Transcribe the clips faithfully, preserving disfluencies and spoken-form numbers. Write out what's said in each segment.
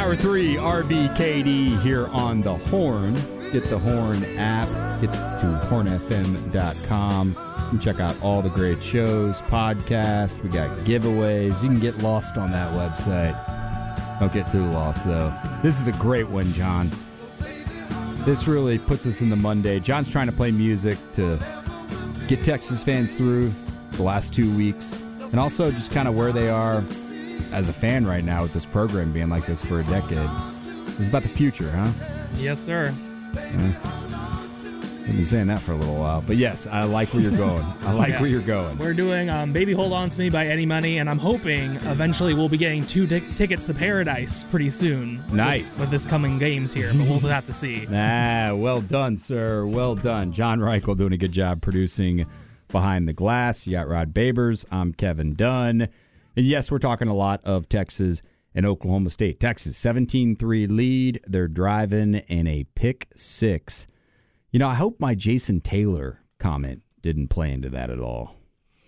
Hour three, R B K D here on The Horn. Get the Horn app. Get to horn f m dot com. And check out all the great shows, podcasts. We got giveaways. You can get lost on that website. Don't get too lost, though. This is a great one, John. This really puts us in the Monday. John's trying to play music to get Texas fans through the last two weeks. And also just kind of where they are as a fan right now with this program being like this for a decade. This is about the future, huh? Yes, sir. Yeah. I've been saying that for a little while. But yes, I like where you're going. I like yeah. where you're going. We're doing um, Baby Hold On To Me by Eddie Money, and I'm hoping eventually we'll be getting two t- tickets to Paradise pretty soon. Nice. With, with this coming games here, but we'll have to see. Ah, well done, sir. Well done. John Reichel doing a good job producing Behind the Glass. You got Rod Babers. I'm Kevin Dunn. And yes, we're talking a lot of Texas and Oklahoma State. Texas, seventeen three lead. They're driving in a pick six. You know, I hope my Jason Taylor comment didn't play into that at all.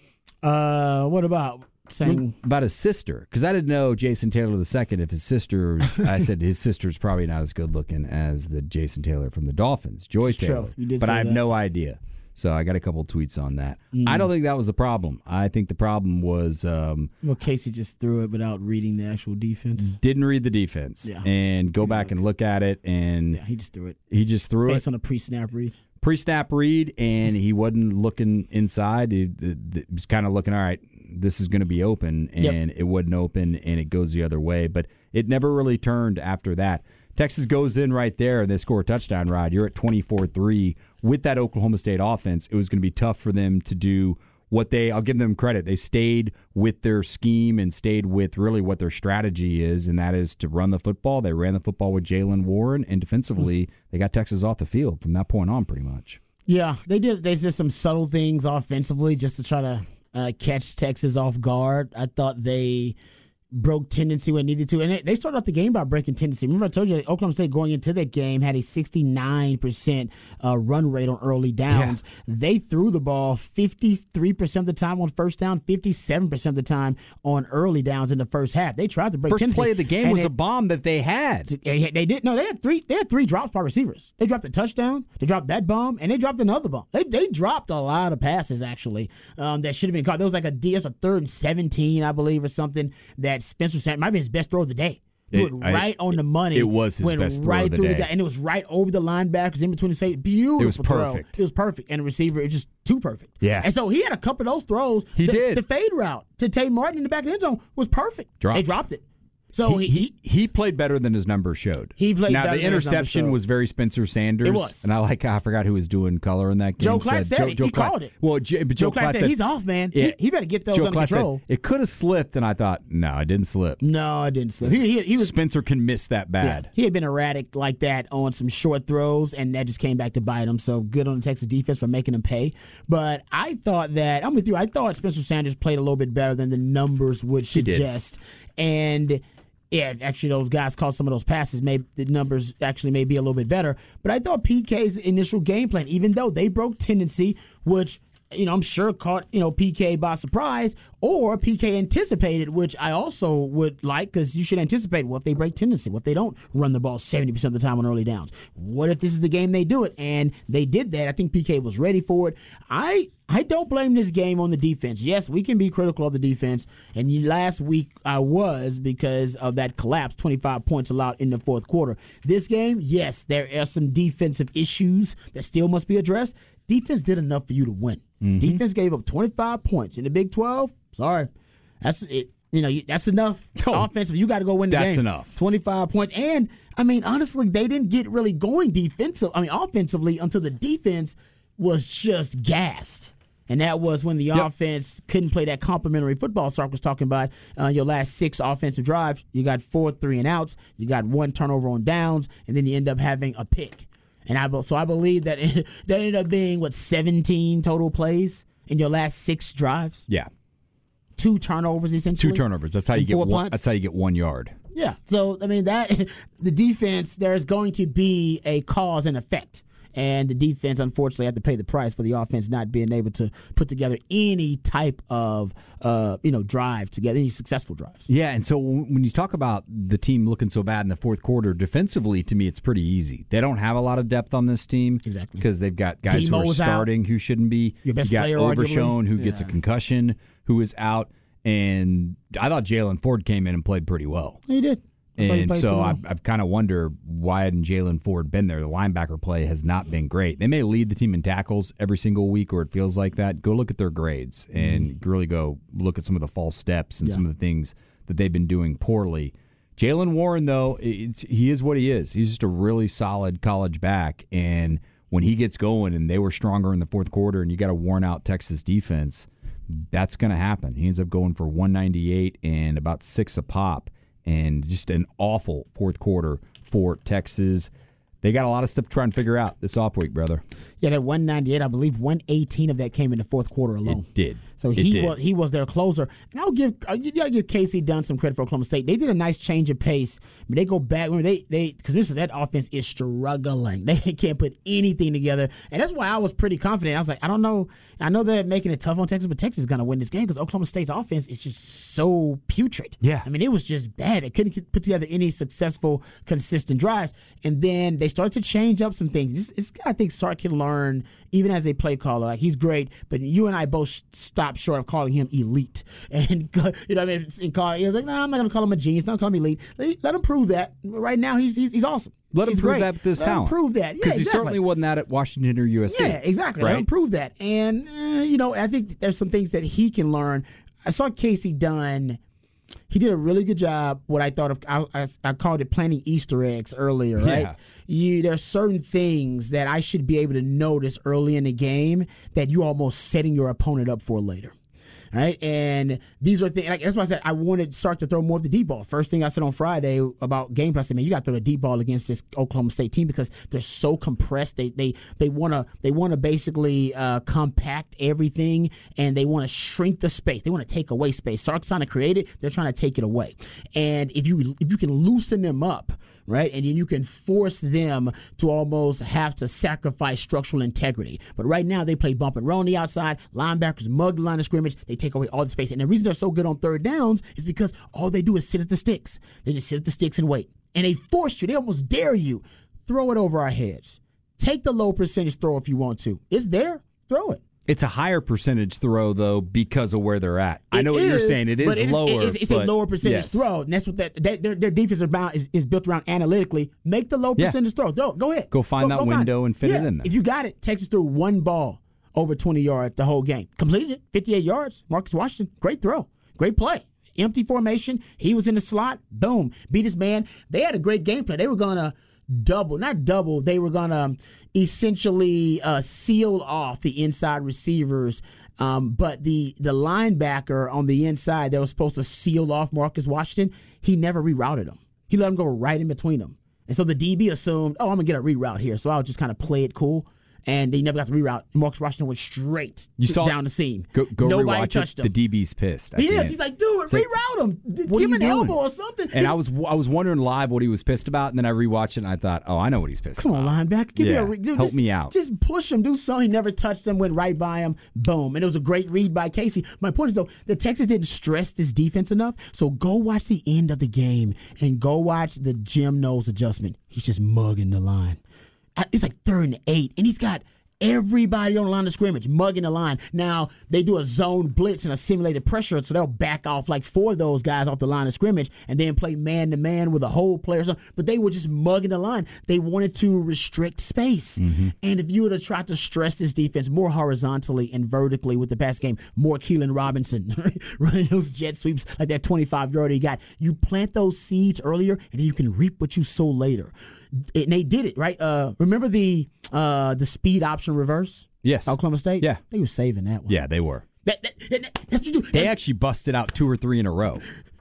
Uh, what about saying about his sister? Because I didn't know Jason Taylor the second. If his sister's, I said his sister's probably not as good looking as the Jason Taylor from the Dolphins, Joy it's Taylor. True. You did but say I have that. no idea. So I got a couple of tweets on that. Mm. I don't think that was the problem. I think the problem was um, well, Casey just threw it without reading the actual defense. Didn't read the defense. Yeah. And go back and look at it. And yeah, he just threw it. He just threw Based it. Based on a pre-snap read. Pre-snap read, and he wasn't looking inside. He, he was kind of looking, all right, this is going to be open, and yep. it wasn't open, and it goes the other way. But it never really turned after that. Texas goes in right there, and they score a touchdown, Rod. You're at twenty-four three. With that Oklahoma State offense, it was going to be tough for them to do what they, I'll give them credit, they stayed with their scheme and stayed with really what their strategy is, and that is to run the football. They ran the football with Jaylen Warren, and defensively, they got Texas off the field from that point on pretty much. Yeah, they did. They did some subtle things offensively just to try to uh, catch Texas off guard. I thought they broke tendency when it needed to. And they, they started off the game by breaking tendency. Remember I told you that Oklahoma State going into that game had a sixty-nine percent uh, run rate on early downs. Yeah. They threw the ball fifty-three percent of the time on first down, fifty-seven percent of the time on early downs in the first half. They tried to break first tendency. First play of the game was it, a bomb that they had. They, they did. No, they had three They had three drops by receivers. They dropped a touchdown, they dropped that bomb, and they dropped another bomb. They they dropped a lot of passes, actually, um, that should have been caught. There was like a, it was a third and seventeen, I believe, or something, that Spencer Sanders, might be his best throw of the day. Threw it, it right I, on the money. It was his went best throw right of the through day. The, and it was right over the linebackers in between the safety. Beautiful It was perfect. Throw. It was perfect. And the receiver, it was just too perfect. Yeah. And so he had a couple of those throws. He the, did. The fade route to Tate Martin in the back of the end zone was perfect. Dropped. They dropped it. So he, he, he he played better than his numbers showed. He played now better the than his interception numbers was very Spencer Sanders. It was, and I like I forgot who was doing color in that game. Joe Klatt said, said Joe, it. Joe he Klatt. called it. Well, Joe, but Joe, Joe Klatt said, said he's off, man. It, he, he better get those Joe under Klatt control. Said, it could have slipped, and I thought, no, it didn't slip. No, it didn't slip. He, he, he was, Spencer can miss that bad. Yeah, he had been erratic like that on some short throws, and that just came back to bite him. So good on the Texas defense for making him pay. But I thought that, I'm with you, I thought Spencer Sanders played a little bit better than the numbers would suggest. And yeah, actually, those guys caught some of those passes. Maybe the numbers actually may be a little bit better. But I thought P K's initial game plan, even though they broke tendency, which, you know, I'm sure caught, you know, P K by surprise, or P K anticipated, which I also would like, because you should anticipate, what if they break tendency? What if they don't run the ball seventy percent of the time on early downs? What if this is the game they do it? And they did that. I think P K was ready for it. I I don't blame this game on the defense. Yes, we can be critical of the defense, and last week I was, because of that collapse, twenty-five points allowed in the fourth quarter. This game, yes, there are some defensive issues that still must be addressed. Defense did enough for you to win. Mm-hmm. Defense gave up twenty-five points in the Big twelve. Sorry, that's it. You know, that's enough. No, offensive, you got to go win the that's game. That's enough. twenty-five points, and I mean, honestly, they didn't get really going defensive. I mean, offensively, until the defense was just gassed. And that was when the yep. offense couldn't play that complimentary football Sark was talking about. Uh, your last six offensive drives, you got four three and outs, you got one turnover on downs, and then you end up having a pick. And I so I believe that it, that ended up being, what, seventeen total plays in your last six drives? Yeah. Two turnovers, essentially. Two turnovers. That's how you get one, punts. that's how you get one yard. Yeah. So I mean, that the defense, there's going to be a cause and effect. And the defense, unfortunately, had to pay the price for the offense not being able to put together any type of, uh, you know, drive together, any successful drives. Yeah, and so when you talk about the team looking so bad in the fourth quarter, defensively, to me, it's pretty easy. They don't have a lot of depth on this team. Exactly. Because they've got guys Demo who are starting out. who shouldn't be. Your best you got player, Overshown, arguably. who gets a Yeah. concussion, who is out. And I thought Jalen Ford came in and played pretty well. He did. I thought he And played so pretty I, well. I kind of wonder why hadn't Jalen Ford been there? The linebacker play has not been great. They may lead the team in tackles every single week, or it feels like that. Go look at their grades and really go look at some of the false steps and Yeah. some of the things that they've been doing poorly. Jalen Warren, though, it's, he is what he is. He's just a really solid college back. And when he gets going, and they were stronger in the fourth quarter, and you got a worn-out Texas defense, that's going to happen. He ends up going for one ninety-eight and about six a pop. And just an awful fourth quarter for Texas. They got a lot of stuff to try and figure out this off week, brother. Yeah, that one ninety-eight, I believe one eighteen of that came in the fourth quarter alone. It did. So It he did. was he was their closer, and I'll give I you gotta give K C Dunn some credit for Oklahoma State. They did a nice change of pace. But they go back. Remember they they because this is that offense is struggling. They can't put anything together, and that's why I was pretty confident. I was like, I don't know. I know they're making it tough on Texas, but Texas is gonna win this game because Oklahoma State's offense is just so putrid. Yeah. I mean it was just bad. They couldn't put together any successful, consistent drives, and then they started to change up some things. This, this I think Sark can learn. Even as a play caller, like he's great, but you and I both stopped short of calling him elite. And you know, what I mean, in call, he was like, "No, nah, I'm not going to call him a genius. Don't call him elite. Let, let him prove that. Right now, he's he's, he's awesome. Let him he's prove great. that with this Let talent. him prove that Because yeah, he exactly. certainly wasn't that at Washington or U S C. Yeah, exactly. Right? Let him prove that. And uh, you know, I think there's some things that he can learn. I saw Casey Dunn. He did a really good job. What I thought of, I, I, I called it planting Easter eggs earlier, right? Yeah. You, there's certain things that I should be able to notice early in the game that you almost setting your opponent up for later. Right, and these are things. Like, that's why I said I wanted Sark to throw more of the deep ball. First thing I said on Friday about game plan, I said, "Man, you got to throw the deep ball against this Oklahoma State team because they're so compressed. They they they want to they want to basically uh, compact everything, and they want to shrink the space. They want to take away space. Sark's trying to create it. They're trying to take it away. And if you if you can loosen them up." Right, and then you can force them to almost have to sacrifice structural integrity. But right now, they play bump and roll on the outside. Linebackers mug the line of scrimmage. They take away all the space. And the reason they're so good on third downs is because all they do is sit at the sticks. They just sit at the sticks and wait. And they force you. They almost dare you. Throw it over our heads. Take the low percentage throw if you want to. It's there. Throw it. It's a higher percentage throw, though, because of where they're at. I It know what you're is, saying. It is but lower. It's, it's but a lower percentage yes. throw, and that's what that, that their, their defensive bound is, is built around analytically. Make the low Yeah. percentage throw. Go, go ahead. Go find that window it. and fit yeah. it in there. If you got it, Texas threw one ball over twenty yards the whole game. Completed it, fifty-eight yards. Marcus Washington, great throw, great play. Empty formation. He was in the slot. Boom, beat his man. They had a great game plan. They were gonna double, not double. They were gonna essentially uh, seal off the inside receivers. Um, but the the linebacker on the inside that was supposed to seal off Marcus Washington, he never rerouted him. He let him go right in between them. And so the D B assumed, oh, I'm going to get a reroute here. So I'll just kind of play it cool. And they never got the reroute. Marcus Washington went straight You saw down the seam. Go, go Nobody rewatch touched it. him. The D B's pissed. at He the is. end. He's like, dude, It's like, reroute him. D- what are Give you him an doing? elbow or something. And I was I was wondering live what he was pissed about, and then I rewatched it, and I thought, oh, I know what he's pissed Come about. on, linebacker. Give Yeah, me a re- dude, help just, me out. Just push him. Do something. He never touched him. Went right by him. Boom. And it was a great read by Casey. My point is, though, the Texas didn't stress this defense enough. So go watch the end of the game and go watch the Jim Knowles adjustment. He's just mugging the line. It's like third and eight, and he's got everybody on the line of scrimmage mugging the line. Now, they do a zone blitz and a simulated pressure, so they'll back off like four of those guys off the line of scrimmage and then play man-to-man with a whole player. But they were just mugging the line. They wanted to restrict space. Mm-hmm. And if you were to try to stress this defense more horizontally and vertically with the pass game, more Keelan Robinson, running those jet sweeps like that twenty-five-yarder he got, you plant those seeds earlier, and then you can reap what you sow later. And they did it, right? Uh, remember the uh, the speed option reverse? Yes. Oklahoma State? Yeah. They were saving that one. Yeah, they were. That, that, that, that's what you do. They And actually busted out two or three in a row.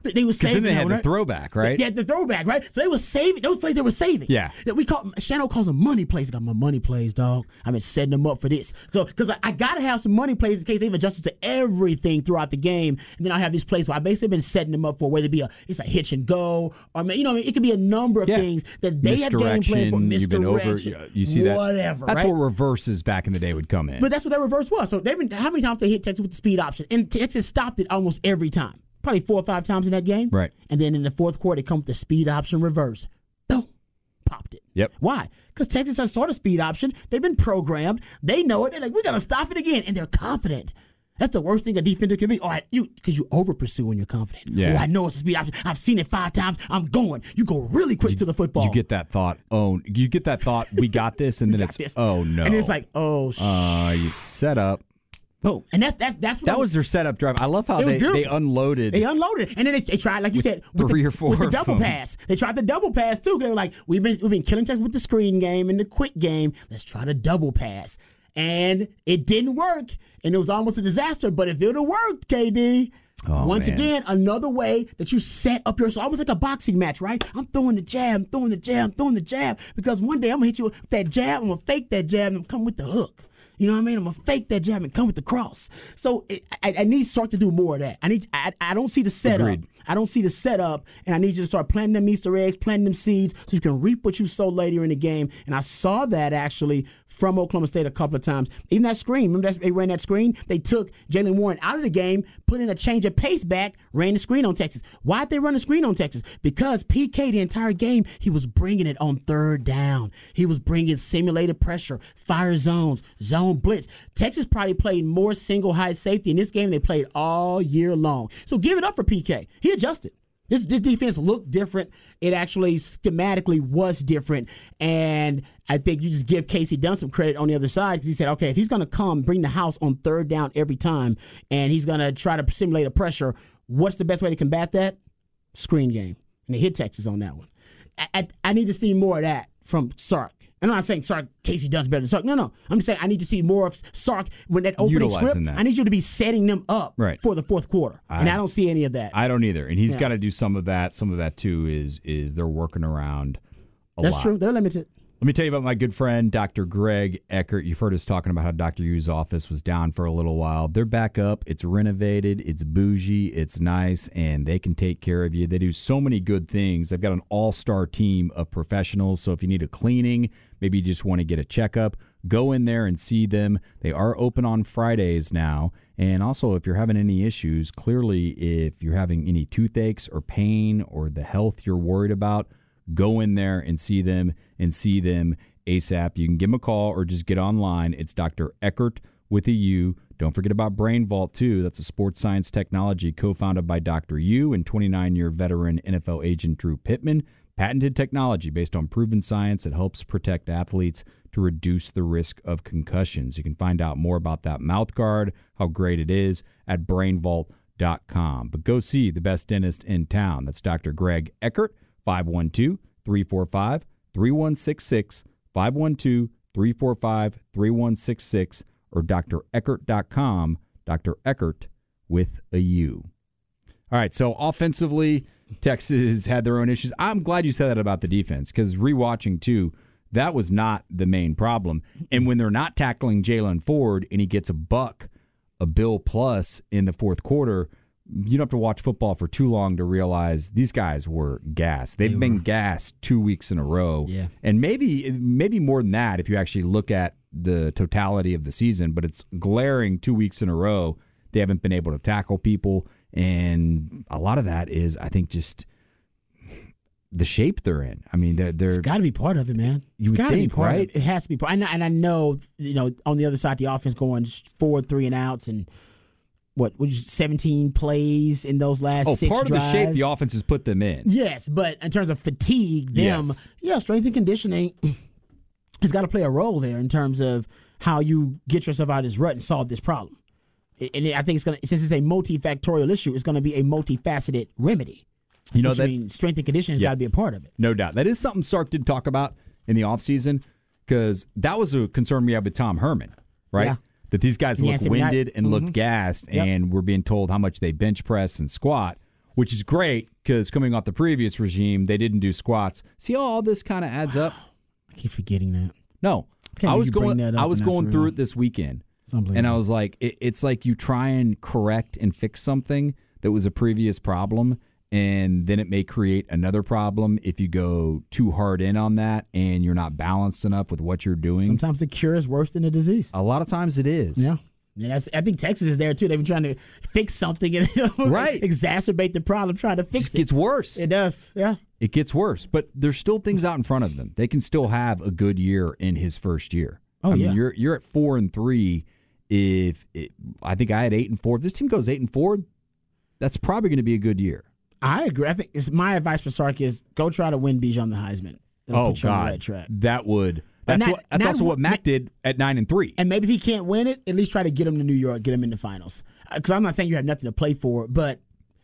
They were Because saving. then they had them, the throwback, right? Yeah, the throwback, right? So they were saving those plays. They were saving. Yeah. That we call Shano calls them money plays. Got my money plays, dog. I've been setting them up for this. So because I, I gotta have some money plays in case they've adjusted to everything throughout the game, and then I have these plays where I basically been setting them up for whether it be a it's a hitch and go, or you know, it could be a number of Yeah. things that they have game plan for. You've been over. Misdirection, You see that? whatever. That's right? where reverses back in the day would come in. But that's what that reverse was. So they've been how many times they hit Texas with the speed option, and Texas stopped it almost every time. Probably four or five times in that game. Right. And then in the fourth quarter, they come with the speed option reverse. Boom. Popped it. Yep. Why? Because Texas has saw the speed option. They've been programmed. They know it. They're like, we're going to stop it again. And they're confident. That's the worst thing a defender can be. All right, you because you over pursue when you're confident. Yeah. Oh, I know it's a speed option. I've seen it five times. I'm going. You go really quick you, to the football. You get that thought. Oh, you get that thought. We got this, and then it's this. oh no. And it's like, oh shit. uh, you set up. Boom. And that's that's that's what That I, was their setup drive. I love how It was they, beautiful. they unloaded. They unloaded, and then they, they tried, like you With said, with three the, or four with the of double them. pass. They tried the double pass too. They were like, we've been we've been killing Texas with the screen game and the quick game. Let's try the double pass, and it didn't work, and it was almost a disaster. But if it would have worked, K D. Oh, Once man. again, another way that you set up your, so almost like a boxing match, right? I'm throwing the jab, I'm throwing the jab, I'm throwing the jab, because one day I'm gonna hit you with that jab, I'm gonna fake that jab, and I'm come with the hook. You know what I mean? I'm gonna fake that jab and come with the cross. So it, I, I need Sark to do more of that. I need. I, I don't see the setup. Agreed. I don't see the setup, and I need you to start planting them Easter eggs, planting them seeds, so you can reap what you sow later in the game. And I saw that actually from Oklahoma State a couple of times. Even that screen, remember that they ran that screen? They took Jalen Warren out of the game, put in a change of pace back, ran the screen on Texas. Why'd they run the screen on Texas? Because P K the entire game, he was bringing it on third down. He was bringing simulated pressure, fire zones, zone blitz. Texas probably played more single high safety in this game than they played all year long. So give it up for P K. He adjusted. This, this defense looked different. It actually schematically was different. And I think you just give Casey Dunn some credit on the other side because he said, okay, if he's going to come bring the house on third down every time and he's going to try to simulate a pressure, what's the best way to combat that? Screen game. And they hit Texas on that one. I, I, I need to see more of that from Sark. I'm not saying Sark, Casey Dunn's better than Sark. No, no. I'm just saying I need to see more of Sark when that opening Utilizing script. that. I need you to be setting them up Right. for the fourth quarter. I- and I don't see any of that. I don't either, and he's Yeah. got to do some of that. Some of that too is is they're working around a That's lot. true. They're limited. Let me tell you about my good friend, Doctor Greg Eckert. You've heard us talking about how Doctor Yu's office was down for a little while. They're back up. It's renovated. It's bougie. It's nice, and they can take care of you. They do so many good things. They've got an all-star team of professionals, so if you need a cleaning, maybe you just want to get a checkup, go in there and see them. They are open on Fridays now. And also, if you're having any issues, clearly if you're having any toothaches or pain or the health you're worried about, go in there and see them and see them ASAP. You can give them a call or just get online. It's Doctor Eckert with a U. Don't forget about Brain Vault, too. That's a sports science technology co-founded by Doctor Yu and twenty-nine-year veteran N F L agent Drew Pittman. Patented technology based on proven science that helps protect athletes to reduce the risk of concussions. You can find out more about that mouth guard, how great it is, at brain vault dot com. But go see the best dentist in town. That's Doctor Greg Eckert. five one two, three four five, three one six six, five one two, three four five, three one six six, or D R eckert dot com, Doctor Eckert with a U. All right, so offensively, Texas had their own issues. I'm glad you said that about the defense because rewatching, too, that was not the main problem. And when they're not tackling Jalen Ford and he gets a buck, a bill plus in the fourth quarter, you don't have to watch football for too long to realize these guys were gassed. They've They been were. gassed two weeks in a row. Yeah. And maybe maybe more than that if you actually look at the totality of the season, but it's glaring two weeks in a row. They haven't been able to tackle people, and a lot of that is, I think, just the shape they're in. I mean, they're, they're It's got to be part of it, man. You It's would got to be think, part right? of it. It has to be part. And I, and I know, you know, on the other side, the offense going four, three and outs, and what, what you, seventeen plays in those last oh, six part drives. of the shape the offense has put them in. Yes, but in terms of fatigue, them, Yes. yeah, strength and conditioning has got to play a role there in terms of how you get yourself out of this rut and solve this problem. And I think it's going to, since it's a multifactorial issue, it's going to be a multifaceted remedy. You know Which that means strength and conditioning has Yeah. got to be a part of it. No doubt. That is something Sark did talk about in the offseason because that was a concern we had with Tom Herman, right? Yeah. That these guys Yeah, look so we got- winded and look gassed, Yep. and we're being told how much they bench press and squat. which is great because coming off the previous regime, they didn't do squats. See how all this kind of adds wow. up? I keep forgetting that. No. I, I was going I was going through it this weekend. And I was like, it, it's like you try and correct and fix something that was a previous problem, and then it may create another problem if you go too hard in on that and you're not balanced enough with what you're doing. Sometimes the cure is worse than the disease. A lot of times it is. Yeah. Yeah, that's, I think Texas is there, too. They've been trying to fix something and you know, right. exacerbate the problem, trying to fix it. It gets worse. It does, yeah. It gets worse, but there's still things out in front of them. They can still have a good year in his first year. Oh, I yeah. mean, you're, you're at four and three. If it, I think I had eight and four. If this team goes eight and four, that's probably going to be a good year. I agree. I think it's my advice for Sark is go try to win Bijan the Heisman. It'll oh put you God, on the right track. That would. That's not, what. That's not, also what Mac did at nine and three. And maybe if he can't win it, at least try to get him to New York, get him in the finals. Because I'm not saying you have nothing to play for, but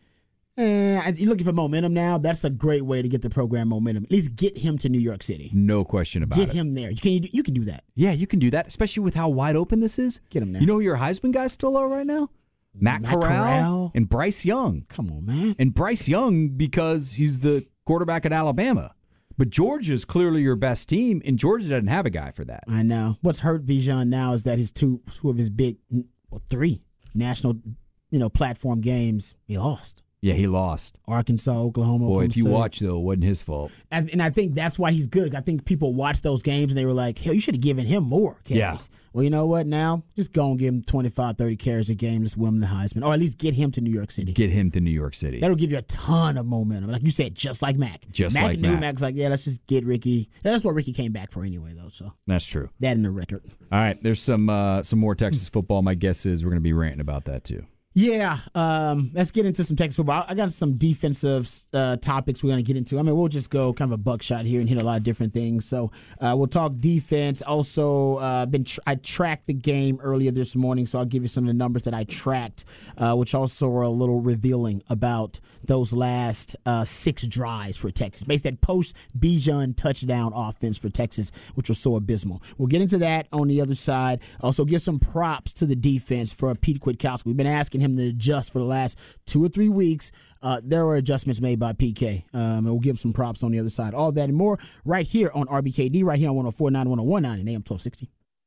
eh, you're looking for momentum now. That's a great way to get the program momentum. At least get him to New York City. No question about get it. Get him there. You can you can do that. Yeah, you can do that, especially with how wide open this is. Get him there. You know who your Heisman guys still are right now? Matt, Matt Corral, Corral and Bryce Young. Come on, man. And Bryce Young because he's the quarterback at Alabama. But Georgia's clearly your best team, and Georgia doesn't have a guy for that. I know. What's hurt Bijan now is that his two, two of his big, well, three national, you know, platform games, he lost. Yeah, he lost. Arkansas, Oklahoma. Boy, Oklahoma if you State. watch, though, it wasn't his fault. And, and I think that's why he's good. I think people watched those games and they were like, hell, you should have given him more carries. Yeah. Well, you know what now? Just go and give him twenty-five, thirty carries a game. Just win him the Heisman. Or at least get him to New York City. Get him to New York City. That'll give you a ton of momentum. Like you said, just like Mac. Just Mac like knew Mac. Mac's like, yeah, let's just get Ricky. That's what Ricky came back for anyway, though. So That's true. that in the record. All right, there's some uh, some more Texas football. My guess is we're going to be ranting about that, too. Yeah, um, let's get into some Texas football. I got some defensive uh, topics we're going to get into. I mean, we'll just go kind of a buckshot here and hit a lot of different things. So uh, we'll talk defense. Also, uh, been tr- I tracked the game earlier this morning, so I'll give you some of the numbers that I tracked, uh, which also are a little revealing about those last uh, six drives for Texas. Based that post-Bijan touchdown offense for Texas, which was so abysmal. We'll get into that on the other side. Also, give some props to the defense for Pete Kwiatkowski. We've been asking him to adjust for the last two or three weeks. Uh, there were adjustments made by P K. Um, and we'll give him some props on the other side. All that and more right here on R B K D, right here on one oh four point nine, one oh one point nine and A M twelve sixty.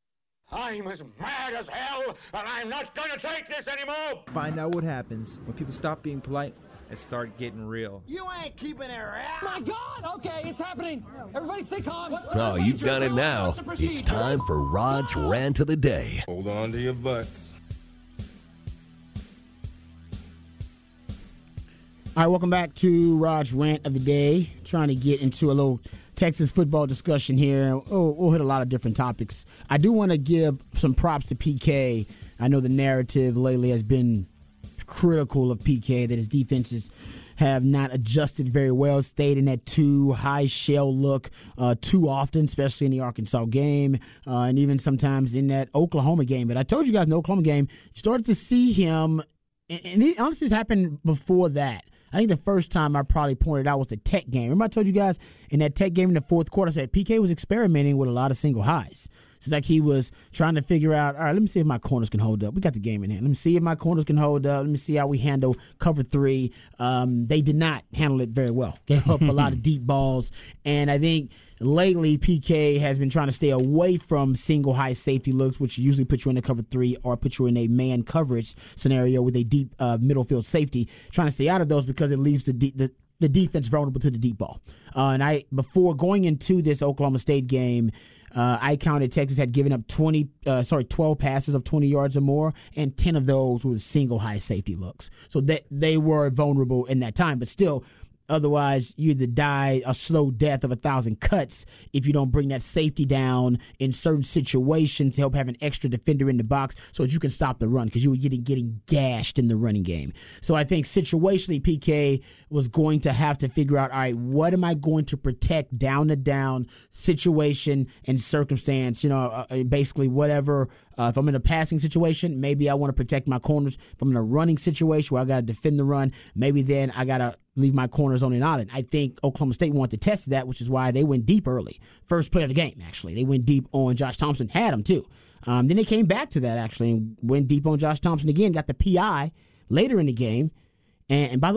I'm as mad as hell, and I'm not going to take this anymore. Find out what happens when people stop being polite and start getting real. You ain't keeping it around. My God! Okay, it's happening. Everybody stay calm. What's Oh, you've done it now. It's time for Rod's Rant of the Day. Hold on to your butts. All right, welcome back to Rod's Rant of the Day. Trying to get into a little Texas football discussion here. Oh, we'll hit a lot of different topics. I do want to give some props to P K. I know the narrative lately has been critical of P K, that his defenses have not adjusted very well, stayed in that too high shell look uh, too often, especially in the Arkansas game, uh, and even sometimes in that Oklahoma game. But I told you guys in the Oklahoma game, you started to see him, and it honestly has happened before that. I think the first time I probably pointed out was the Tech game. Remember I told you guys in that Tech game in the fourth quarter, I said P K was experimenting with a lot of single highs. It's like he was trying to figure out, all right, let me see if my corners can hold up. We got the game in hand. Let me see if my corners can hold up. Let me see how we handle cover three. Um, they did not handle it very well. Gave up a lot of deep balls. And I think lately P K has been trying to stay away from single high safety looks, which usually put you in a cover three or put you in a man coverage scenario with a deep uh, middle field safety. Trying to stay out of those because it leaves the de- the the defense vulnerable to the deep ball. Uh, and I before going into this Oklahoma State game, Uh, I counted Texas had given up twenty, uh, sorry, twelve passes of twenty yards or more, and ten of those were single high safety looks. So that they were vulnerable in that time, but still, otherwise you either die a slow death of a thousand cuts if you don't bring that safety down in certain situations to help have an extra defender in the box so that you can stop the run because you were getting getting gashed in the running game. So I think situationally P K was going to have to figure out, all right, what am I going to protect down to down situation and circumstance? You know, uh, basically whatever. Uh, if I'm in a passing situation, maybe I want to protect my corners. If I'm in a running situation where I got to defend the run, maybe then I got to leave my corners on an island. I think Oklahoma State wanted to test that, which is why they went deep early. First play of the game, actually. They went deep on Josh Thompson, had him too. Um, then they came back to that, actually, and went deep on Josh Thompson again, got the P I later in the game. And, and by the way,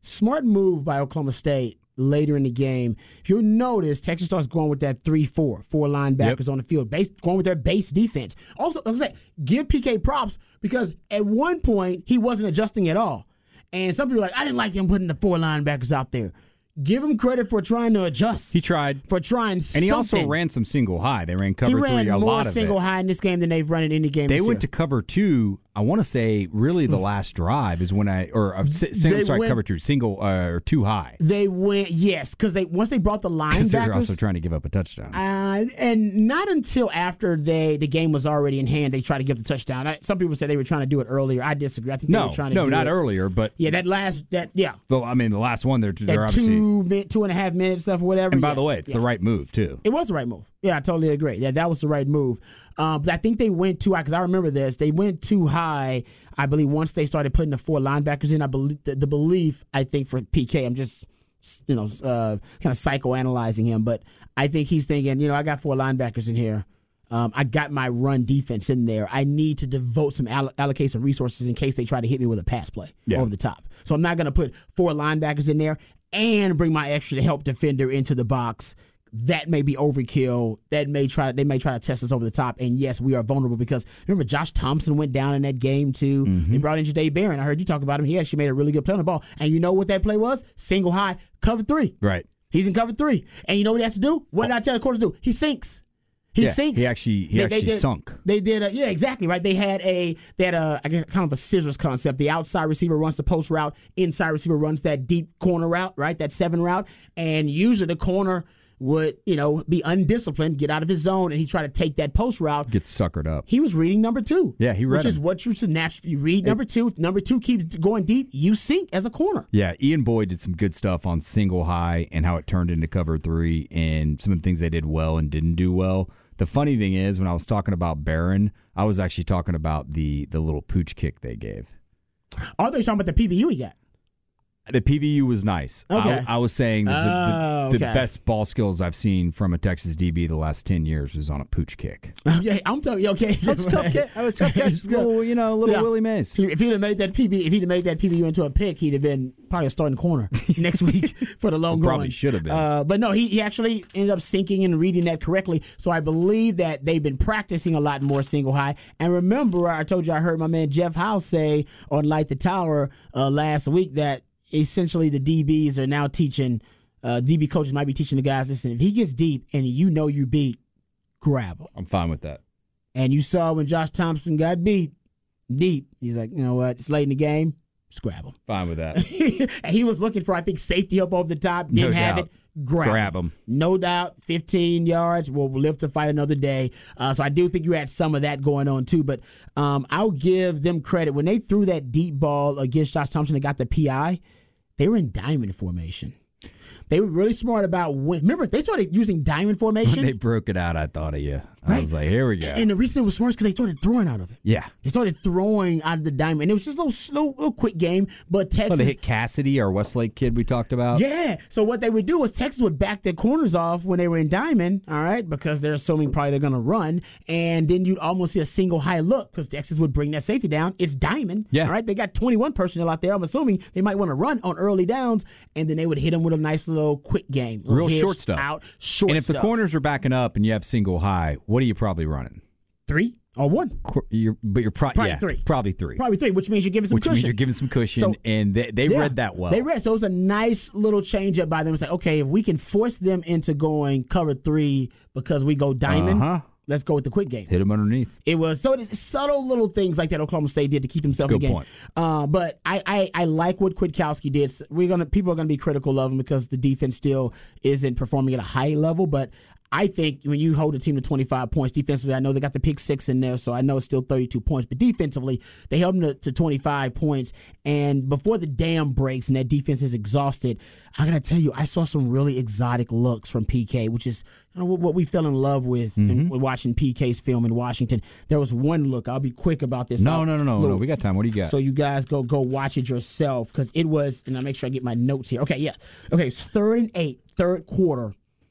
Smart move by Oklahoma State later in the game. If you'll notice, Texas starts going with that three four, four linebackers yep. on the field, base, going with their base defense. Also, like I say, give P K props because at one point he wasn't adjusting at all. And some people are like, I didn't like him putting the four linebackers out there. Give him credit for trying to adjust. He tried. For trying something. And he also ran some single high. They ran cover he three ran a lot of it. He ran more single high in this game than they've run in any game They this went year. to cover two, I want to say, really the last drive is when I, or uh, single, sorry, went, cover two, single, uh, or two high. They went, yes, because they once they brought the linebackers. They were also trying to give up a touchdown. Uh, and not until after they the game was already in hand, they tried to give the touchdown. I, some people said they were trying to do it earlier. I disagree. I think no, they were trying to no, do not it. earlier, but. Yeah, that last, that yeah. The, I mean, the last one, they're, they're that obviously. Two, min, two and a half minutes stuff or whatever. And by yeah, the way, it's yeah. the right move, too. It was the right move. Yeah, I totally agree. Yeah, that was the right move. Um, but I think they went too high, because I remember this. They went too high, I believe, once they started putting the four linebackers in. I believe the, the belief, I think, for P K, I'm just, you know, uh, kind of psychoanalyzing him, but I think he's thinking, you know, I got four linebackers in here. Um, I got my run defense in there. I need to devote some all- allocate some resources in case they try to hit me with a pass play yeah. over the top. So I'm not going to put four linebackers in there and bring my extra help defender into the box. That may be overkill. That may try. They may try to test us over the top. And yes, we are vulnerable because remember Josh Thompson went down in that game too. Mm-hmm. They brought in Jadae Barron. I heard you talk about him. He actually made a really good play on the ball. And you know what that play was? Single high, cover three. Right. He's in cover three. And you know what he has to do? What did I tell the quarters to do? He sinks. He yeah, sinks. He actually he they, actually they did, sunk. They did. A, yeah, exactly right. They had a they had a I guess kind of a scissors concept. The outside receiver runs the post route. Inside receiver runs that deep corner route. Right, that seven route. And usually the corner would, you know, be undisciplined, get out of his zone, and he tried to take that post route. Get suckered up. He was reading number two. Yeah, he read Which him. is what you should naturally you read number two. Number two keeps going deep. You sink as a corner. Yeah, Ian Boyd did some good stuff on single high and how it turned into cover three and some of the things they did well and didn't do well. The funny thing is, when I was talking about Barron, I was actually talking about the the little pooch kick they gave. Oh, they're talking about the P B U he got. The P V U was nice. Okay. I, I was saying that the, Oh, the, the okay. best ball skills I've seen from a Texas D B the last ten years was on a pooch kick. Yeah, I'm telling you, okay. That's tough catch. I was tough catch. Little, you know, little Yeah. Willie Mays. He- If he'd have made that P B, if he'd have made that P B U into a pick, he'd have been probably a starting corner next week for the long Probably run. should have been. Uh, but no, he, he actually ended up sinking and reading that correctly. So I believe that they've been practicing a lot more single high. And remember, I told you I heard my man Jeff House say on Light the Tower uh, last week that essentially the D Bs are now teaching, uh, D B coaches might be teaching the guys, listen, if he gets deep and you know you beat, grab him. I'm fine with that. And you saw when Josh Thompson got beat deep, he's like, you know what, it's late in the game, just grab him. Fine with that. And he was looking for, I think, safety help over the top, didn't No have doubt. it. Grab, Grab him. No doubt, fifteen yards. We'll live to fight another day. Uh, so I do think you had some of that going on too. But um, I'll give them credit. When they threw that deep ball against Josh Thompson and got the P I, they were in diamond formation. They were really smart about when. Remember, they started using diamond formation. When they broke it out, I thought of you. I Right. was like, here we go. And the reason it was smart is because they started throwing out of it. yeah. They started throwing out of the diamond. And it was just a little slow, little quick game. But Texas. Well, they hit Cassidy, our Westlake kid we talked about. Yeah. So what they would do is Texas would back their corners off when they were in diamond, all right, because they're assuming probably they're going to run. And then you'd almost see a single high look because Texas would bring that safety down. It's diamond. Yeah. All right. They got twenty-one personnel out there. I'm assuming they might want to run on early downs. And then they would hit them with a nice little quick game. Real Hitch, short stuff. Out, short and if stuff. the corners are backing up and you have single high, what are you probably running? Three or one. Qu- You're, but you're pro- Probably yeah, three. Probably three. Probably three, which means you're giving some Which cushion. means you're giving some cushion, So- and they, they Yeah, read that well. They read. So it was a nice little change up by them. It's like, okay, if we can force them into going cover three because we go diamond, Uh-huh. let's go with the quick game. Hit them underneath. It was so it's subtle little things like that Oklahoma State did to keep himself in Good the game. point. Uh, but I, I, I like what Kwiatkowski did. We're gonna people are gonna be critical of him because the defense still isn't performing at a high level. But I think when you hold a team to twenty-five points defensively, I know they got the pick six in there, so I know it's still thirty-two points. But defensively, they held them to, to twenty-five points. And before the dam breaks and that defense is exhausted, I gotta tell you, I saw some really exotic looks from P K, which is you know, what we fell in love with Mm-hmm. in, watching P K's film in Washington. There was one look. I'll be quick about this. No, I'll- no, no, no, look, no. We got time. What do you got? So you guys go go watch it yourself because it was, and I'll make sure I get my notes here. Okay, yeah. Okay, it's third and eight, third quarter,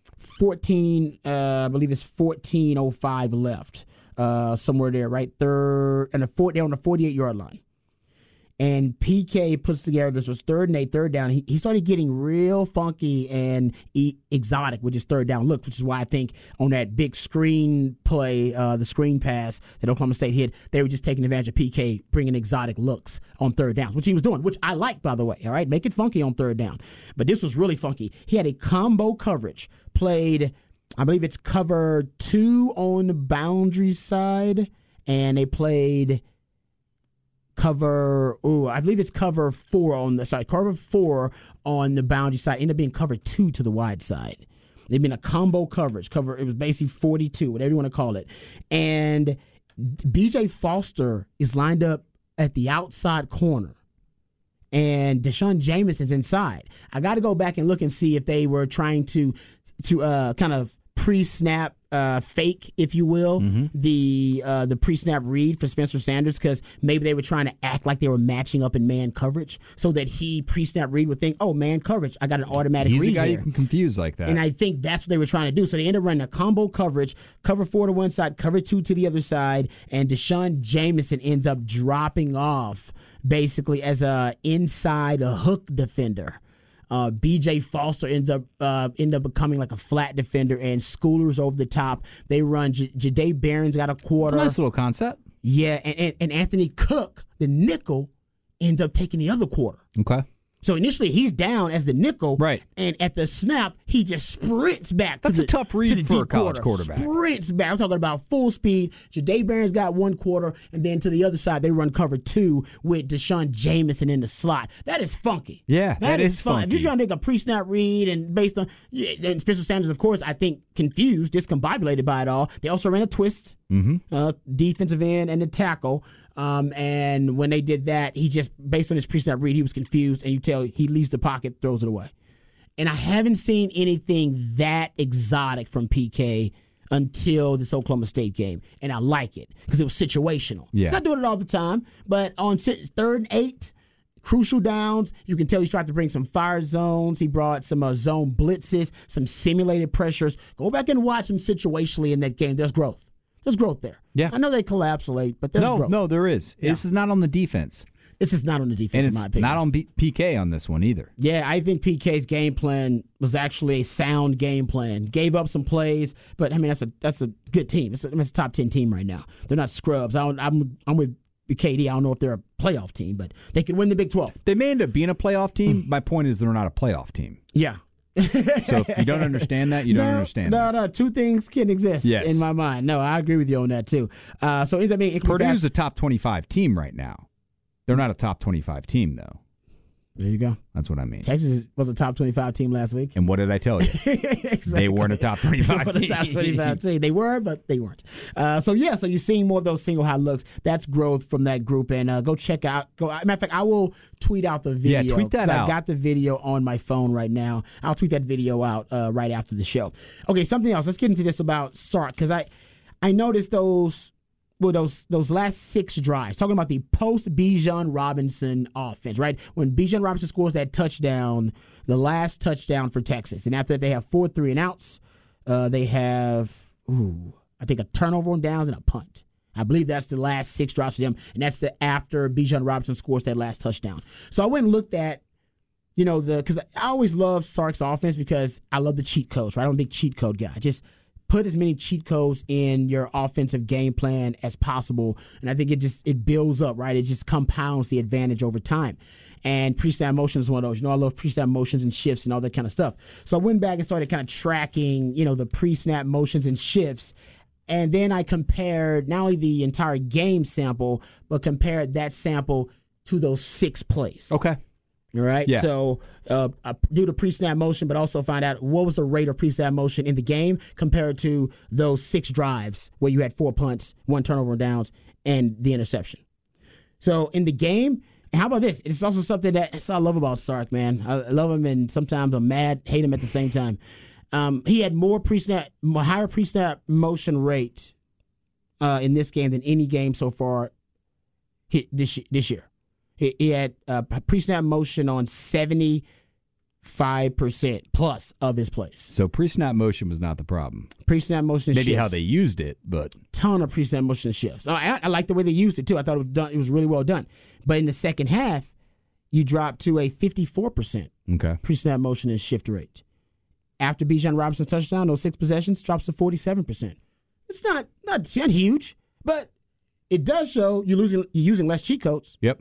fourteen, uh, I believe it's fourteen oh five left, uh, somewhere there, right? Third, and the four, they're on the forty-eight yard line. And P K puts together, this was third and eight, third down. He, he started getting real funky and e- exotic with his third down look, which is why I think on that big screen play, uh, the screen pass that Oklahoma State hit, they were just taking advantage of P K bringing exotic looks on third downs, which he was doing, which I like, by the way. All right, make it funky on third down. But this was really funky. He had a combo coverage, played, I believe it's cover two on the boundary side, and they played cover, ooh, I believe it's cover four on the side, cover four on the boundary side, ended up being cover two to the wide side. They've been a combo coverage, cover, it was basically forty-two, whatever you want to call it. And B J Foster is lined up at the outside corner, and Deshaun Jamison's inside. I got to go back and look and see if they were trying to, to uh, kind of pre-snap uh, fake, if you will, mm-hmm. the uh, the pre-snap read for Spencer Sanders, because maybe they were trying to act like they were matching up in man coverage so that he pre-snap read would think, oh, man coverage, I got an automatic He's read He's a guy here. you can confuse like that. And I think that's what they were trying to do. So they ended up running a combo coverage, cover four to one side, cover two to the other side, and Deshaun Jamison ends up dropping off basically as a inside a hook defender. Uh, B J Foster ends up uh, end up becoming like a flat defender, and Schoolers over the top. They run. J- Jadae Barron's got a quarter. It's a nice little concept. Yeah, and, and, and Anthony Cook, the nickel, ends up taking the other quarter. Okay. So initially he's down as the nickel, right? And at the snap, he just sprints back. That's to the, a tough read to the for deep a college quarter. quarterback. Sprints back. I'm talking about full speed. Jadae Barron's got one quarter, and then to the other side they run cover two with Deshaun Jamison in the slot. That is funky. Yeah, that, that is, is fun. funky. If you're trying to take a pre-snap read and based on and Spencer Sanders, of course, I think confused, discombobulated by it all. They also ran a twist, mm-hmm. uh, defensive end and a tackle. Um, and when they did that, he just, based on his pre-snap read, he was confused, and you tell he leaves the pocket, throws it away. And I haven't seen anything that exotic from P K until this Oklahoma State game, and I like it because it was situational. Yeah. He's not doing it all the time, but on third and eight, crucial downs, you can tell he's trying to bring some fire zones. He brought some uh, zone blitzes, some simulated pressures. Go back and watch him situationally in that game. There's growth. There's growth there. Yeah. I know they collapse late, but there's no, growth. No, there is. Yeah. This is not on the defense. This is not on the defense, and in it's my opinion. not on B- P K on this one either. Yeah, I think P K's game plan was actually a sound game plan. Gave up some plays, but I mean that's a that's a good team. It's a, it's a top ten team right now. They're not scrubs. I don't, I'm I'm with K D. I don't know if they're a playoff team, but they could win the Big twelve. They may end up being a playoff team. Mm. My point is they're not a playoff team. Yeah. So if you don't understand that, you no, don't understand no, that. No, no. Two things can exist yes. in my mind. No, I agree with you on that, too. Uh, so, I mean, it Purdue's a top twenty-five team right now. They're not a top twenty-five team, though. There you go. That's what I mean. Texas was a top twenty-five team last week. And what did I tell you? Exactly. They weren't a top twenty-five team. A top twenty-five team. They were, but they weren't. Uh, so, yeah, so you're seeing more of those single high looks. That's growth from that group. And uh, go check out. Go. Matter of fact, I will tweet out the video. Yeah, tweet that out. I got the video on my phone right now. I'll tweet that video out uh, right after the show. Okay, something else. Let's get into this about Sark, because I, I noticed those. Well, those those last six drives, talking about the post-Bijan Robinson offense, right? When Bijan Robinson scores that touchdown, the last touchdown for Texas, and after that they have four three and outs. Uh, they have, ooh, I think a turnover on downs and a punt. I believe that's the last six drives for them, and that's the after Bijan Robinson scores that last touchdown. So I went and looked at, you know, the because I always love Sark's offense because I love the cheat codes, right? I'm a big cheat code guy. Just put as many cheat codes in your offensive game plan as possible, and I think it just it builds up, right? It just compounds the advantage over time. And pre-snap motion is one of those. You know, I love pre-snap motions and shifts and all that kind of stuff. So I went back and started kind of tracking, you know, the pre-snap motions and shifts, and then I compared not only the entire game sample, but compared that sample to those six plays. Okay. All right. Yeah. So uh, I do the pre-snap motion, but also find out what was the rate of pre-snap motion in the game compared to those six drives where you had four punts, one turnover on downs, and the interception. So in the game, and how about this? It's also something that that's what I love about Sark, man. I love him, and sometimes I'm mad, hate him at the same time. Um, he had more pre-snap, more higher pre-snap motion rate uh, in this game than any game so far this this year. He, he had uh, pre-snap motion on seventy five percent plus of his plays. So pre-snap motion was not the problem. Pre-snap motion Maybe shifts. how they used it, but Ton of pre-snap motion shifts. I, I like the way they used it, too. I thought it was done. It was really well done. But in the second half, you dropped to a fifty-four percent okay. pre-snap motion and shift rate. After Bijan Robinson's touchdown, those six possessions drops to forty-seven percent. It's not, not, not huge, but it does show you're, losing, you're using less cheat codes. Yep.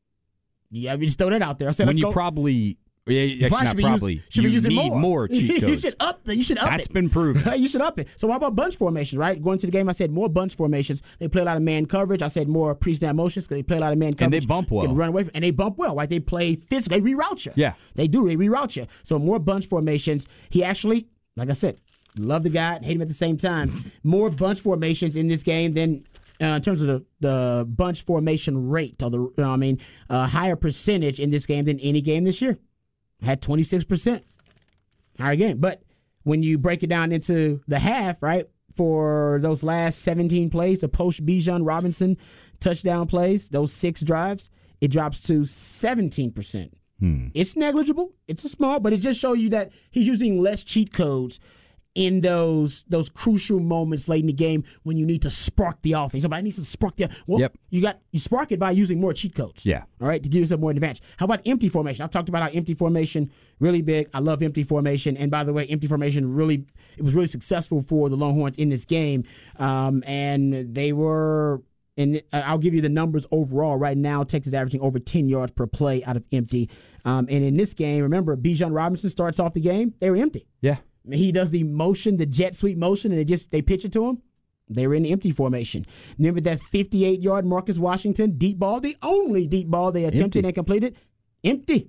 Yeah, we just throw that out there. I said, when let's you go. probably, yeah, actually probably not should be probably, use- should you be using need more. more cheat you codes. should up the, You should up That's it. been proven. You should up it. So how about bunch formations, right? Going to the game, I said more bunch formations. They play a lot of man coverage. I said more pre-snap motions because they play a lot of man coverage. And they bump well. They run away from, and they bump well, right? They play physical. They reroute you. Yeah. They do. They reroute you. So more bunch formations. He actually, like I said, love the guy, hate him at the same time. More bunch formations in this game than uh, in terms of the, the bunch formation rate, or the you know, I mean, a higher percentage in this game than any game this year. Had twenty-six percent. Higher game. But when you break it down into the half, right, for those last seventeen plays, the post Bijan Robinson touchdown plays, those six drives, it drops to seventeen percent. Hmm. It's negligible. It's a small, but it just shows you that he's using less cheat codes in those those crucial moments late in the game when you need to spark the offense. Somebody needs to spark the well, Yep. you got you spark it by using more cheat codes. Yeah. All right, to give yourself more advantage. How about empty formation? I've talked about how empty formation really big. I love empty formation, and by the way, empty formation really it was really successful for the Longhorns in this game, um, and they were. And I'll give you the numbers overall. Right now, Texas averaging over ten yards per play out of empty. Um, and in this game, remember, Bijan Robinson starts off the game. They were empty. Yeah. He does the motion, the jet sweep motion, and they just they pitch it to him. They were in the empty formation. Remember that fifty-eight-yard Marcus Washington deep ball, the only deep ball they attempted Empty. and completed? Empty.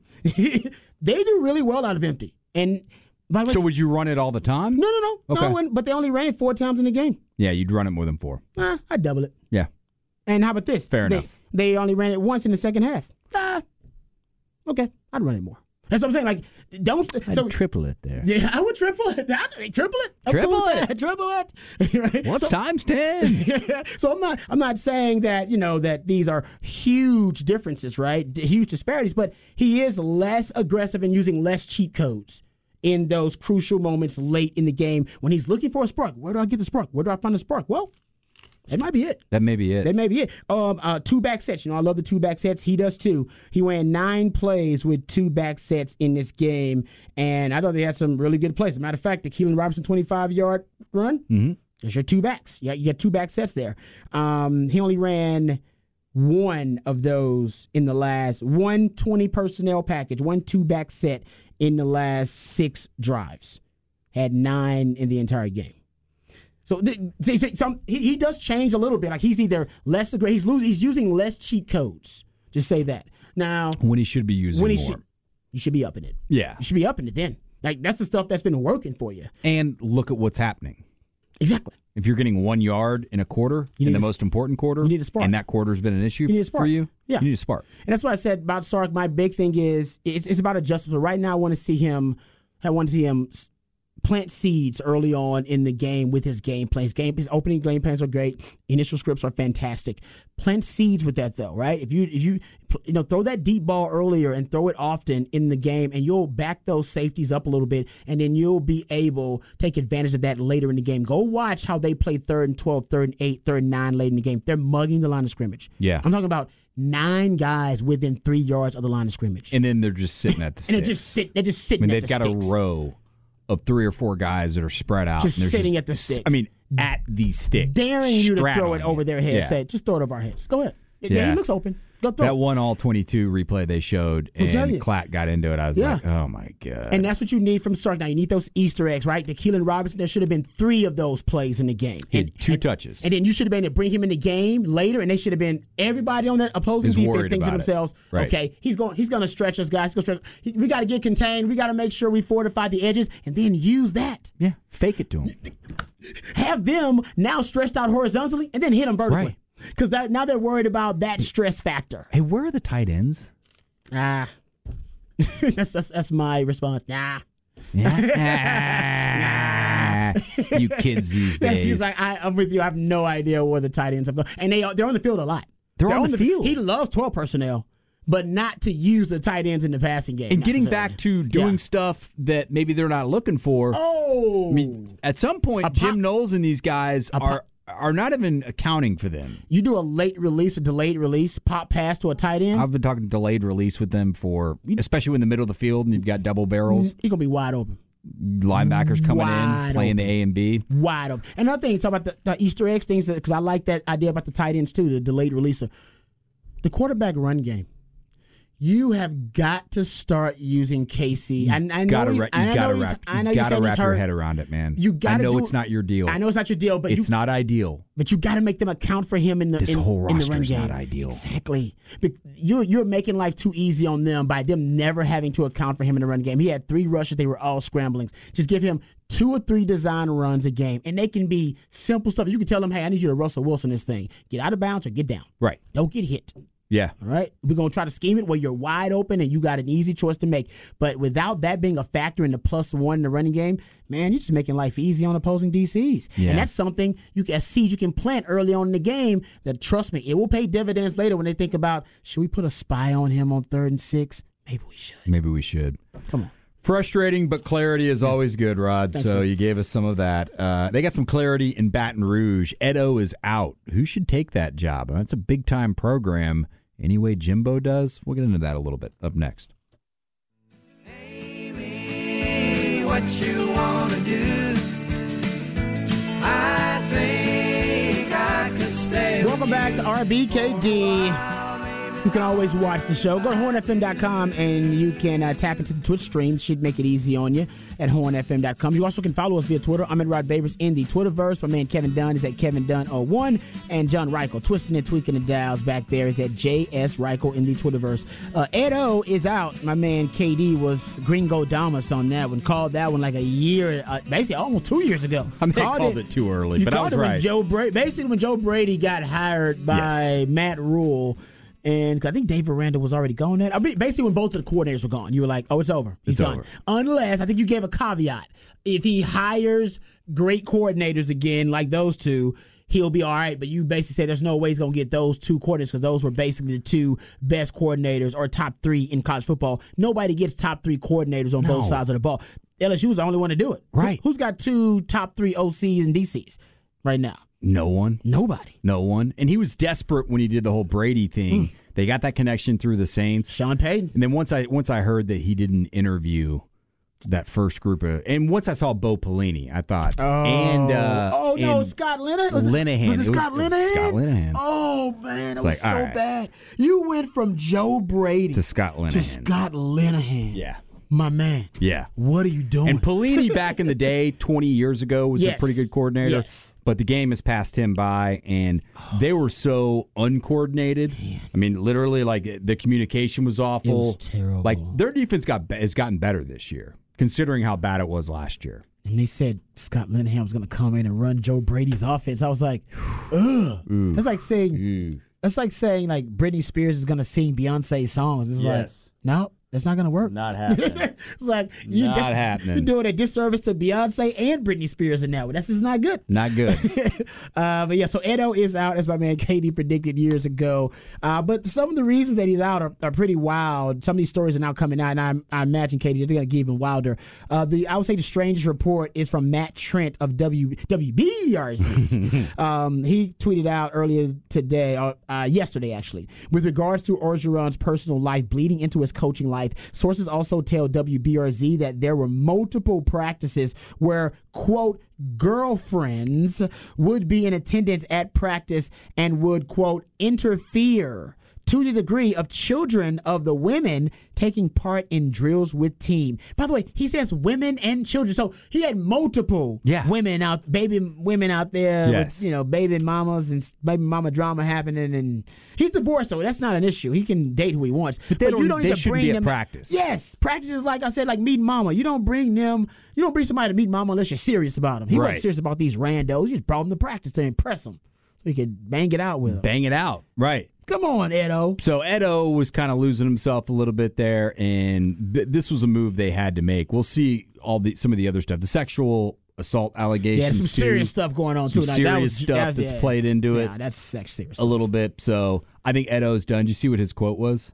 They do really well out of empty. And by the way, So would you run it all the time? no, no, no, Okay. no. And, but they only ran it four times in the game. Yeah, you'd run it more than four. Ah, I'd double it. Yeah. And how about this? Fair they, enough. They only ran it once in the second half. Ah, okay, I'd run it more. That's what I'm saying. Like, don't. So triple it there. yeah, I would triple it. I'd, triple it. I'm Triple cool with it. that. Triple it. Right? What's So- times ten? so I'm not. I'm not saying that you know that these are huge differences, right? D- Huge disparities. But he is less aggressive and using less cheat codes in those crucial moments late in the game when he's looking for a spark. Where do I get the spark? Where do I find the spark? Well, that might be it. That may be it. That may be it. Um, uh, two back sets. You know, I love the two back sets. He does too. He ran nine plays with two back sets in this game, and I thought they had some really good plays. As a matter of fact, the Keelan Robinson twenty-five yard run. Mm-hmm. There's your two backs. Yeah, you got two back sets there. Um, he only ran one of those in the last one twenty personnel package, one two back set in the last six drives. Had nine in the entire game. So, th- see, see, some, he, he does change a little bit. Like he's either less aggressive, he's losing, he's using less cheat codes. Just say that. Now, when he should be using when he more. should, you should be upping it. Yeah. You should be upping it then. Like that's the stuff that's been working for you. And look at what's happening. Exactly. If you're getting one yard in a quarter, You in need the a- most important quarter, you need a spark. and that quarter's been an issue You need a spark. for you, Yeah. you need a spark. And that's what I said about Sark. My big thing is it's, it's about adjustment. Right now, I want to see him. I want to see him s- plant seeds early on in the game with his game plans. Game his opening game plans are great. Initial scripts are fantastic. Plant seeds with that though, right? If you if you you know throw that deep ball earlier and throw it often in the game, and you'll back those safeties up a little bit, and then you'll be able to take advantage of that later in the game. Go watch how they play third and twelve, third and eight, third and nine late in the game. They're mugging the line of scrimmage. Yeah. I'm talking about nine guys within three yards of the line of scrimmage. And then they're just sitting at the And sticks. they're just sit. They're just I sitting mean, at they've the got sticks. a row of three or four guys that are spread out. Just and they're sitting just, at the sticks. I mean, at the stick. daring you to throw straddling it over their heads. Yeah. Say, just throw it over our heads. Go ahead. Yeah, Yeah. he looks open. Go throw That it. one all twenty-two replay they showed, I'll tell and you. Clack got into it. I was Yeah. like, oh, my God. And that's what you need from Sark. Now, you need those Easter eggs, right? The Keelan Robinson, there should have been three of those plays in the game. He and, had two and- touches. And then you should have been able to bring him in the game later, and they should have been, everybody on that opposing Is defense worried thinks to about it. themselves, Right. okay, he's going he's going to stretch us, guys. He's gonna stretch, he- we got to get contained. We got to make sure we fortify the edges, and then use that. yeah, fake it to him. Have them now stretched out horizontally, and then hit them vertically. Right. Because now they're worried about that stress factor. Hey, where are the tight ends? Ah. that's, that's that's my response. Nah. Yeah. You kids these days. He's like, I, I'm with you. I have no idea where the tight ends are going. And they are, they're on the field a lot. They're on the field. He loves twelve personnel. but not to use the tight ends in the passing game. And getting necessarily. back to doing Yeah. stuff that maybe they're not looking for. Oh, I mean, at some point, A pop- Jim Knowles and these guys A are pop- are not even accounting for them. you do a late release, a delayed release, pop pass to a tight end. I've been talking delayed release with them for, especially in the middle of the field, and you've got double barrels, You're gonna be wide open. linebackers coming Wide in, playing open. the A and B. Wide open. Another thing, talk about the, the Easter eggs things, because I like that idea about the tight ends too, the delayed releaser. The quarterback run game. You have got to start using K C. I, I know Gotta he's- ra- I you know gotta he's- wrap, I know you you're gotta saying he's wrap your hurt. head around it, man. You gotta I know do- it's not your deal. I know it's not your deal, but it's you, not ideal. But you got to make them account for him in the This in, whole in the run roster's game. not ideal. Exactly. But you're you're making life too easy on them by them never having to account for him in the run game. He had three rushes; they were all scramblings. Just give him two or three design runs a game, and they can be simple stuff. You can tell him, "Hey, I need you to Russell Wilson this thing. Get out of bounds or get down. Right. Don't get hit." Yeah. All right. We're going to try to scheme it where you're wide open and you got an easy choice to make. But without that being a factor in the plus one in the running game, man, you're just making life easy on opposing D Cs. Yeah. And that's something you can, a seed you can plant early on in the game that, trust me, it will pay dividends later when they think about, should we put a spy on him on third and six? Maybe we should. Maybe we should. Come on. Frustrating, but clarity is always good, Rod. Thanks, so man. you gave us some of that. Uh, they got some clarity in Baton Rouge. Edo is out. Who should take that job? I mean, that's a big-time program. Anyway, Jimbo does. We'll get into that a little bit up next. Amy, what you wanna do? I think I could stay. Welcome back to R B K D. You can always watch the show. Go to horn f m dot com and you can uh, tap into the Twitch stream. Should make it easy on you at horn f m dot com. You also can follow us via Twitter. I'm at Rod Babers in the Twitterverse. My man Kevin Dunn is at Kevin Dunn oh one. And John Reichel, twisting and tweaking the dials back there, is at J S Reichel in the Twitterverse. Uh, Edo is out. My man K D was Gringo Damas on that one. Called that one like a year, uh, basically almost two years ago. I may have called it too early, You but I called was it when right. Joe Brady, basically when Joe Brady got hired by Yes. Matt Rule. And I think Dave Aranda was already gone. That I mean, basically when both of the coordinators were gone, you were like, "Oh, it's over. He's It's done." over. Unless I think you gave a caveat: if he hires great coordinators again, like those two, he'll be all right. But you basically said there's no way he's gonna get those two coordinators because those were basically the two best coordinators or top three in college football. Nobody gets top three coordinators on No. both sides of the ball. L S U was the only one to do it. Right. Who, who's got two top three O Cs and D Cs right now? No one. Nobody. No one. And he was desperate when he did the whole Brady thing. They got that connection through the Saints. Sean Payton. And then once I once I heard that he didn't interview that first group of, and once I saw Bo Pelini, I thought, and uh, oh no, and Scott Linehan. Was it- Linehan. Was it, It was- Scott it was Linehan? Scott Linehan. Oh man, it It's was like, so all right. bad. You went from Joe Brady to Scott Linehan. to Scott Linehan. Yeah, my man. yeah. What are you doing? And Pelini back in the day, twenty years ago, was Yes. a pretty good coordinator. Yes. But the game has passed him by, and they were so uncoordinated. I mean, literally, like the communication was awful. It was terrible. Like their defense got has gotten better this year, considering how bad it was last year. And they said Scott Linehan was going to come in and run Joe Brady's offense. I was like, ugh. That's like saying that's like saying like Britney Spears is going to sing Beyonce's songs. It's Yes. like, no, that's not going to work. Not happening. It's like you Not dis- happening. You're doing a disservice to Beyonce and Britney Spears in that one. That's just not good. Not good. uh, but yeah, so Edo is out, as my man Katie predicted years ago. Uh, but some of the reasons that he's out are, are pretty wild. Some of these stories are now coming out, and I, I imagine, Katie, they're going to get even wilder. Uh, the I would say the strangest report is from Matt Trent of W WBRZ. um, he tweeted out earlier today, uh, uh, yesterday actually, with regards to Orgeron's personal life bleeding into his coaching life. Sources also tell W B R Z that there were multiple practices where, quote, girlfriends would be in attendance at practice and would, quote, interfere to the degree of children of the women taking part in drills with team. By the way, he says women and children. So he had multiple Yeah. women out, baby women out there, Yes. with, you know, baby mamas and s- baby mama drama happening. And he's divorced, so that's not an issue. He can date who he wants. But, they you don't- don't they need to shouldn't bring be at them practice. Yes, practice is like I said, like meeting mama. You don't bring them. You don't bring somebody to meet mama unless you're serious about them. He Right. wasn't serious about these randos. You just brought them to practice to impress them, so he could bang it out with them. Bang it out. Right. Come on, Edo. So Edo was kind of losing himself a little bit there, and th- this was a move they had to make. We'll see all the some of the other stuff, the sexual assault allegations. Yeah, some too. serious stuff going on Some too. Now, serious that was, stuff that's, that's yeah. played into Yeah, it that's sex serious. a little bit. So I think Edo's done. Did you see what his quote was?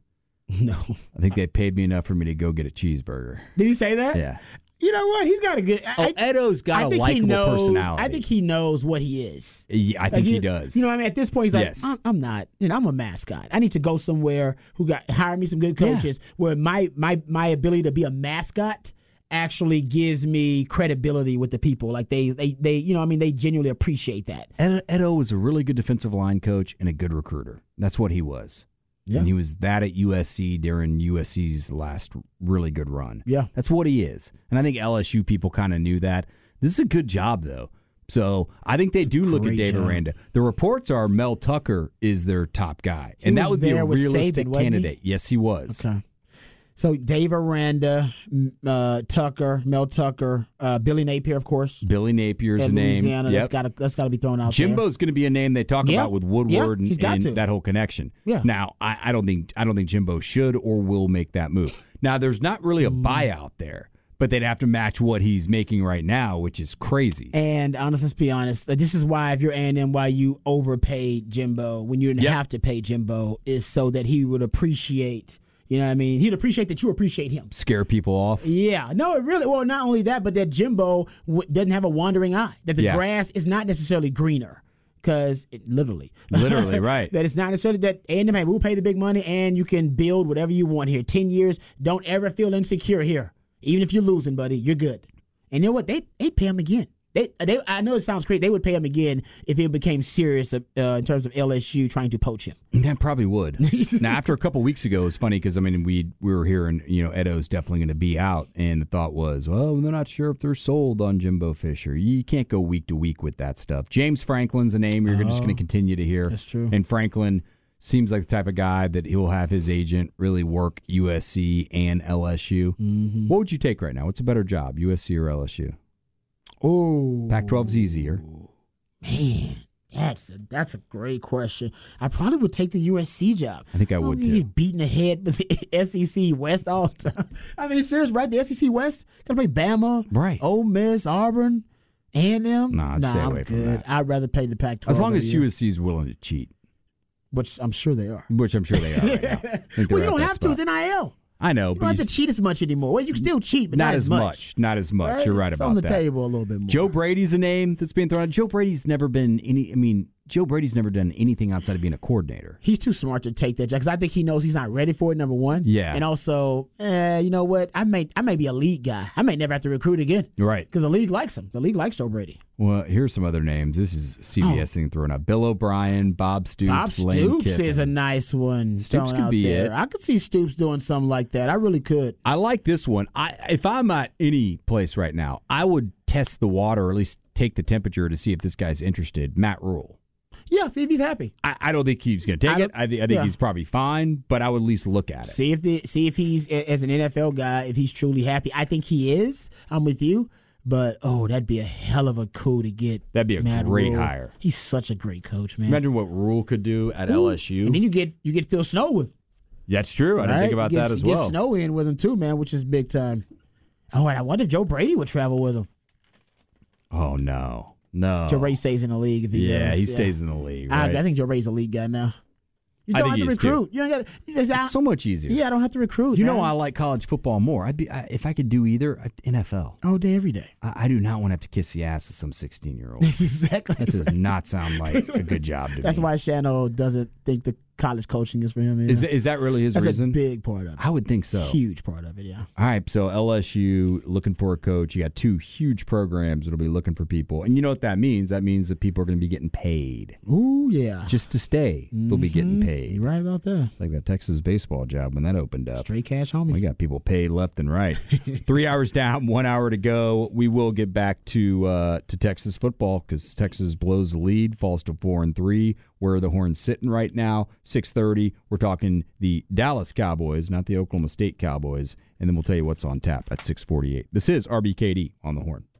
No. I think they paid me enough for me to go get a cheeseburger. Did he say that? Yeah. You know what? He's got a good. Oh, I, Edo's got I a think he likable knows, personality. I think he knows what he is. Yeah, I Like, think he you- does. You know what I mean? At this point, he's like, Yes. I'm, I'm not. You know, I'm a mascot. I need to go somewhere who got hire me some good Yeah. coaches where my my my ability to be a mascot actually gives me credibility with the people. Like they they they you know, I mean, they genuinely appreciate that. Ed, Edo was a really good defensive line coach and a good recruiter. That's what he was. Yeah. And he was that at U S C during U S C's last really good run. Yeah. That's what he is. And I think L S U people kind of knew that. This is a good job, though. So I think they do look at great Dave job. Aranda. The reports are Mel Tucker is their top guy. He and that was would be a there with realistic Saban, wasn't he? candidate. Yes, he was. Okay. So Dave Aranda, m- uh, Tucker, Mel Tucker, uh, Billy Napier, of course. Billy Napier's At a name. Louisiana, Yep. that's got to that's got to be thrown out there. Jimbo's going to be a name they talk Yeah. about with Woodward Yeah, and, he's got and to. that whole connection. Yeah. Now, I, I don't think I don't think Jimbo should or will make that move. Now, there's not really a buyout there, but they'd have to match what he's making right now, which is crazy. And honest, let's be honest. This is why, if you're A and M, why you overpaid Jimbo when you didn't Yep. have to pay Jimbo is so that he would appreciate. You know what I mean? He'd appreciate that you appreciate him. Scare people off. Yeah, no, it really. Well, not only that, but that Jimbo w- doesn't have a wandering eye. That the Yeah. grass is not necessarily greener, because literally, Literally, right. that it's not necessarily that A and M. Hey, we'll pay the big money, and you can build whatever you want here. Ten years, don't ever feel insecure here. Even if you're losing, buddy, you're good. And you know what? They they pay him again. They, they, I know it sounds crazy. They would pay him again if it became serious uh, in terms of L S U trying to poach him. Yeah, probably would. Now, after a couple weeks ago, it was funny because I mean, we we were hearing, you know, Edo's definitely going to be out, and the thought was, well, they're not sure if they're sold on Jimbo Fisher. You can't go week to week with that stuff. James Franklin's a name you're just going to continue to hear. That's true. And Franklin seems like the type of guy that he'll have his agent really work U S C and L S U. Mm-hmm. What would you take right now? What's a better job, U S C or L S U? Oh, Pac twelve's easier. Man, that's a, that's a great question. I probably would take the U S C job. I think I would, don't too. He's beating the head with the S E C West all the time. I mean, serious, right? The S E C West got to play Bama, Right. Ole Miss, Auburn, A and M. Nah, I'd nah, stay I'm away from good. that. I'd rather play the Pac twelve. As long as every year, U S C is willing to cheat, which I'm sure they are. which I'm sure they are right now. I think Well, they're you at don't that have to. It's spot. N I L. I know, You but don't you have to cheat as much anymore. Well, you can still cheat, but not, not, as much. Not as much. Right? You're right It's about on the that. table a little bit more. Joe Brady's a name that's being thrown out. Joe Brady's never been any. I mean, Joe Brady's never done anything outside of being a coordinator. He's too smart to take that job because I think he knows he's not ready for it. Number one, Yeah. and also, eh, you know what? I may, I may be a league guy. I may never have to recruit again Right. because the league likes him. The league likes Joe Brady. Well, here's some other names. This is C B S thing thrown out. Bill O'Brien, Bob Stoops, Bob Lane Stoops Kiffin. is a nice one. Stoops thrown could out be there. it. I could see Stoops doing something like that. I really could. I like this one. I if I'm at any place right now, I would test the water, or at least take the temperature to see if this guy's interested. Matt Rule. Yeah, see if he's happy. I, I don't think he's going to take I it. I, th- I think yeah. he's probably fine, but I would at least look at it. See if the see if he's a- as an N F L guy, if he's truly happy. I think he is. I'm with you. But oh, that'd be a hell of a coup to get. That'd be a Matt great Rule. hire. He's such a great coach, man. Imagine what Rule could do at Ooh. L S U. And then you get you get Phil Snow with. That's true. I didn't right? think about You get, that as you well. Get Snow in with him too, man, which is big time. Oh, and I wonder if Joe Brady would travel with him. Oh no, no. Joe Brady stays in the league if he yeah, goes. he stays in the league. I, Right? I think Joe Brady's a league guy now. You I don't think have to he is, too. recruit. You don't got. It's it's so much easier. Yeah, I don't have to recruit. You know, man. I like college football more. I'd be I, if I could do either. I'd, N F L. all day, every day. I, I do not want to have to kiss the ass of some sixteen-year-old. That's exactly. That does not sound like a good job to That's me. why Shano doesn't think the college coaching is for him. Either. Is is that really his That's reason? a big part of it. I would think so. Huge part of it. Yeah. All right, so L S U looking for a coach. You got two huge programs that'll be looking for people, and you know what that means? That means that people are going to be getting paid Ooh, yeah. just to stay. They'll be getting paid. You're right about that. It's like that Texas baseball job when that opened up. Straight cash, homie. We got people paid left and right. Three hours down, one hour to go. We will get back to uh, to Texas football because Texas blows the lead, falls to four and three. Where are the Horns sitting right now? Six thirty. We're talking the Dallas Cowboys, not the Oklahoma State Cowboys, and then we'll tell you what's on tap at six forty-eight. This is R B K D on the Horn.